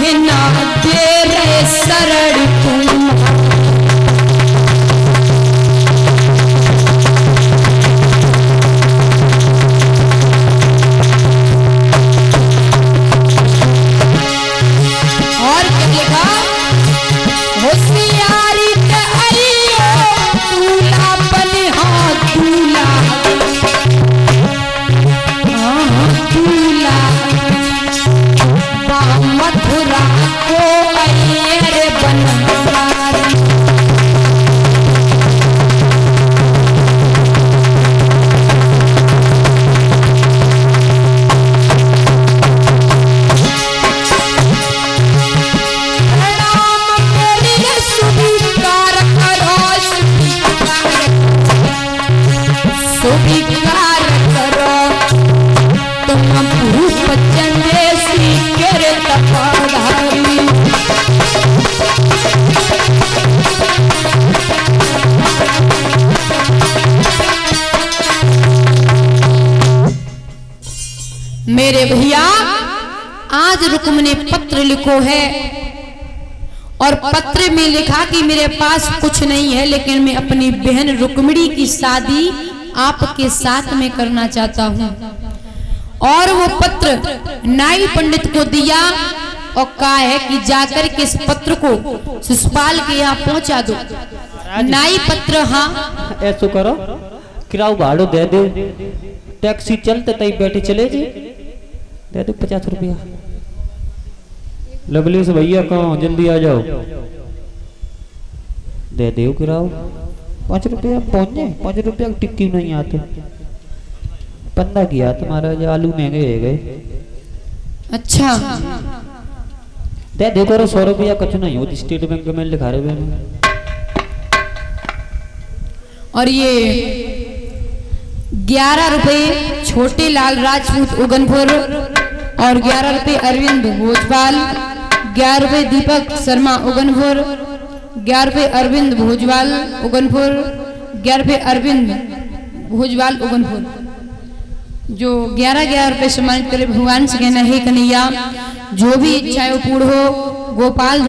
कहना तेरे शरण तुम। और क्या लिखा? होशियारी के आइयो दूल्हा बने, हाँ दूल्हा, दूल्हा मथुरा को आइए रे बनवार। स्वीकार करो तुम भूप चंदेसी के तपधारी। मेरे भैया आज रुक्म ने पत्र लिखो है और पत्र में लिखा कि मेरे पास कुछ नहीं है, लेकिन मैं अपनी बहन रुक्मिणी की शादी आपके साथ में करना चाहता हूँ। और वो पत्र नाई पंडित को दिया और कहा है कि जाकर के इस पत्र को शिशुपाल के यहाँ पहुँचा दो। नाई पत्र, हाँ ऐसा करो किराया भाड़ो दे दो, टैक्सी चलते तई बैठे चले जी, दे दो 50 रुपया। लवली से भैया कहो जल्दी आ जाओ, दे दो किराया 5 रुपया पहुंचे। 5 रुपया टिक्की नहीं आते, 15 किया तुम्हारा जो आलू महंगे हो गए। अच्छा दे दो करो 100 रुपया कुछ नहीं हो, स्टेट बैंक में लिखा रहे हैं। और ये 11 रुपए छोटे लाल राजपूत उगनपुर और 11 रुपए अरविंद भोजपाल, 11 रुपए दीपक शर्मा उगनपुर, 11 रुपए अरविंद भोजवाल उगनपुर, 11 रुपए अरविंद भोजवाल उगनपुर, जो 11-11 रुपए सम्मानित करे। भगवान से कहना है कन्हैया जो भी इच्छाएं पूर्ण हो। गोपाल